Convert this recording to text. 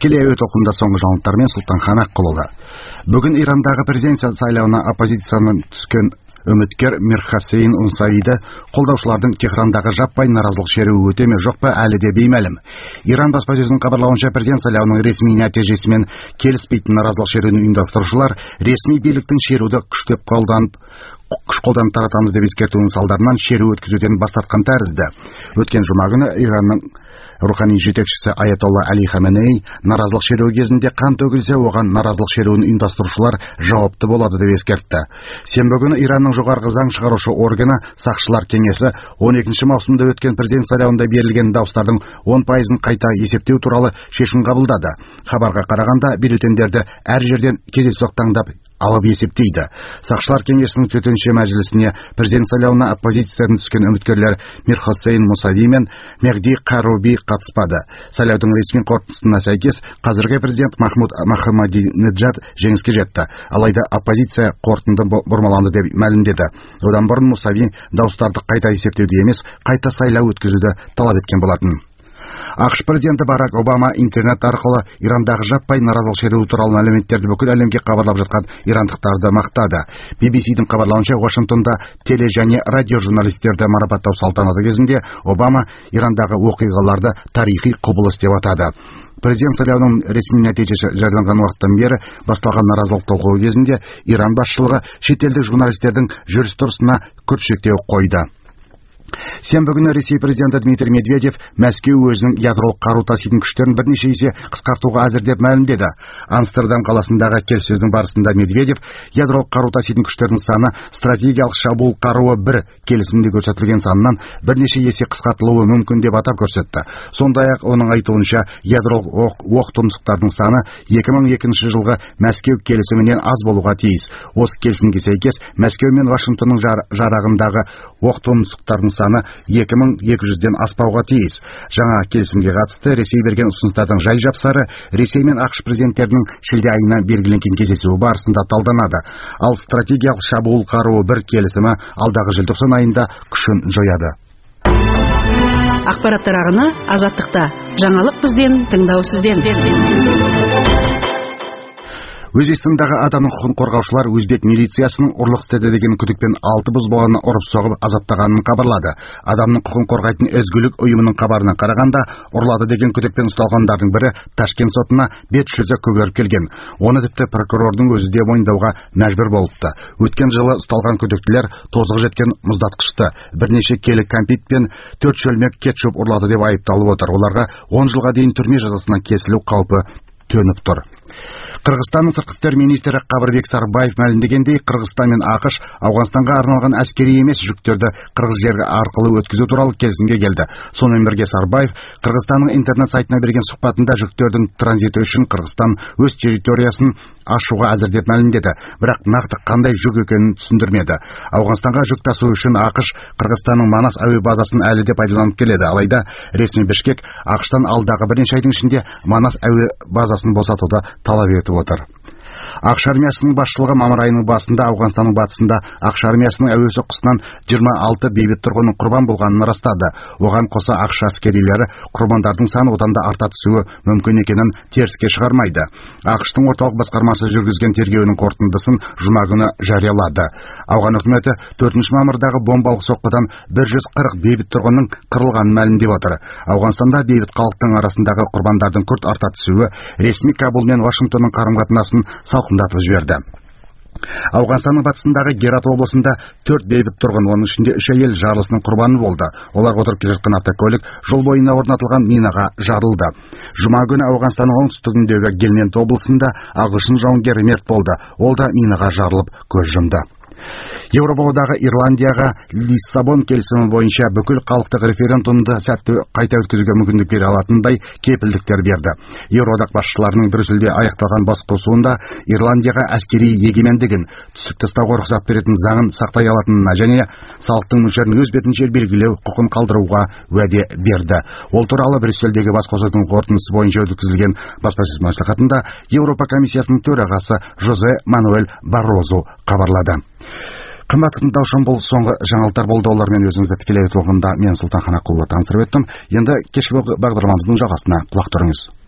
Тікелей әуе толқынында соңғы жаңалықтармен Сұлтанхан Аққұлы. Бүгін Ирандағы президент сайлауына оппозицияның түскен үміткер Мирхосейн Унсаиді қолдаушылардың Техрандағы жаппай наразылық шеруі өте ме жоқ па әлі де беймәлім. Иран баспасөзінің хабарлауынша президент сайлауының ресми нәтижесімен келіспейтін наразылық шеруін ұйымдастырушылар ресми биліктің шеруді күш қолданып таратамыз деп ескертуінің салдарынан шеру өткізуден бас тартқан тәрізді. Өткен жұма күні Иранның рухани жетекшісі Аятолла Али Хаменей наразылық шеруі кезінде қан төгілсе, оған наразылық шеруін ұйымдастырушылар жауапты болады деп ескертті. Сенбі күні Иранның жоғарғы заң шығарушы органы сақшылар кеңесі 12 маусымда өткен президент сайлауында берілген дауыстардың 10%-ын қайта есептеу туралы шешім қабылдады. Хабарға қарағанда бюллетендерді әр жерден кездейсоқ таңдап алып есептейді. Сақшылар кеңесінің төтенше мәжілісіне президент сайлауына оппозициядан түскен үміткерлер Мирхосейн Мусави мен Мехди Каруби қатыспады. Сайлаудың ресми қорытындысына сәйкес, қазіргі президент Махмуд Ахмадинеджад жеңіске жетті. Алайда оппозиция қорытынды бұрмаланды деп мәлімдеді. Одан бұрын Мусави дауыстарды қайта есептеуді емес, қайта сайлау өткізуді талап еткен болатын. ақш президенті Барак Обама интернет арқылы Ирандағы жаппай наразылық шеруі туралы мәліметтерді бүкіл әлемге хабарлап жатқан ирандықтарды мақтады. BBC-дің хабарлауынша, Вашингтонда теле және радио журналистерді марапаттау салтанаты кезінде Обама Ирандағы оқиғаларды тарихи құбылыс деп атады. Президент сайлауының ресми нәтижесі жарияланған уақыттан бері басталған наразылық толқуы кезінде Иран басшылығы шетелдік журналистердің жүріс-тұрысына күрт шектеу қойды. Сенбі күні Ресей президенті Дмитрий Медведев Мәскеу өзінің ядролық қару таситын күштерін бірнеше есе қысқартуға әзір деп мәлімдеді. Амстердам қаласындағы келіссөздің барысында Медведев ядролық қару таситын күштердің саны стратегиялық шабуыл қаруы 1 келісімде көрсетілген санынан бірнеше есе қысқартылуы мүмкін деп атап көрсетті. Сондай-ақ оның айтуынша ядролық оқ-тұмсықтардың саны 2002 жылғы Мәскеу келісімінен аз болуға тиіс. Осы келісімге сәйкес Мәскеу мен Вашингтонның жарағындағы оқ-тұмсықтардың саны 2200-ден аспауға тиіс. Жаңа келісімге қатысты Ресей берген ұсыныстардың жай жапсары Ресей мен ақш президенттерінің шілде айына белгіленген кездесуі барысында талданады. Ал стратегиялық шабуыл қаруы 1 келісімі алдағы желтоқсан айында күшін жояды. Ақпараттар ағыны Азаттықта. Жаңалық бізден, тыңдау сізден. Өзбекстандағы адамның құқығын қорғаушылар өзбек милициясының ұрлық істеді деген күдікпен 6 бұзбағаны ұрып соғып азаптағанын хабарлады. Адамның құқығын қорғайтын өзгілік ұйымының хабарына қарағанда, ұрлады деген күдікпен ұсталғандардың бірі Ташкент сотына бет-жүзі көгеріп келген. Оны тіпті прокурордың өзі де мойындауға мәжбүр болыпты. Өткен жылы ұсталған күдіктілер тозығы жеткен мұздатқышты, бірнеше келі кәмпит пен 4 шөлмек кетчуп ұрлады деп айыпталып отыр. Оларға 10 жылға дейін түрме жазасына кесілу қаупі төніп тұр. Қырғызстанның сыртқы істер министрі Қабырбек Сарбаев мәлімдегендей, Қырғызстан мен ақш Ауғанстанға арналған әскери емес жүктерді қырғыз жері арқылы өткізу туралы келісімге келді. Сонымен бірге Сарбаев Қырғызстанның интернет сайтына берген сұхбатында жүктердің транзиті үшін Қырғызстан өз территориясын ашуға әзір деп мәлімдеді, бірақ нақты қандай жүк екенін түсіндірмеді. Ауғанстанға жүк тасу үшін ақш Қырғызстанның Манас әуе базасын әлі де пайдаланып келеді. Алайда ресми Бішкек ақштан алдағы бірнеше айдың ішінде Манас әуе базасын босатуды талап етіп отыр. Ақш армиясының басшылығы мамыр айының басында Ауғанстанның батысында Ақш армиясының әуе соққысынан 26 бейбіт тұрғынның құрбан болғанын растады. Оған қоса ақш әскерилері құрбандардың саны одан да арта түсуі мүмкін екенін теріске шығармайды. ақштың орталық басқармасы жүргізген тергеуінің қорытындысын жұма күні жариялады. Ауған үкіметі 4 мамырдағы бомбалық соққыдан 140 бейбіт тұрғынның қырылғанын мәлімдеп отыр. Ауғанстанда бейбіт халықтың арасындағы құрбандардың күрт арта түсуі ресми Кабул мен Вашингтонның қарым-қатынасын салқындатып жіберді. Ауғанстанның батысындағы Герат облысында 4 бейбіт тұрғын, оның ішінде 3 әйел жарылысының құрбаны болды. Олар отырып келе жатқан автокөлік жол бойына орнатылған минаға жарылды. Жұма күні Ауғанстанның оңтүстігіндегі Гельмент облысында ағылшын жауынгері мерт болды. Ол да минаға жарылып көз жұмды. Еуропадағы Ирландияға Лиссабон келісімі бойынша бүкіл халықтық референдумды сәтті қайта өткізуге мүмкіндік бере алатындай кепілдіктер берді. Еуроодақ басшыларының Брюссельде аяқталған басқосуында Ирландияға әскери егемендігін, түсік тастауға рұқсат беретін заңын сақтай алатынына және салықтың мөлшерін өз бетінше белгілеу құқын қалдыруға уәде берді. Ол туралы Брюссельдегі басқосудың қорытындысы бойынша өткізілген баспасөз мәслихатында Еуропа комиссиясының төрағасы Жозе Мануэль Баррозу хабарлады. Қымбатты тыңдаушым, бұл соңғы жаңалықтар болды. Олармен өзіңізді тікелей толқында мен Сұлтанхан Аққұлы таныстырып өттім. Енді кешкі бағдарламамыздың жалғасына құлақ түріңіз.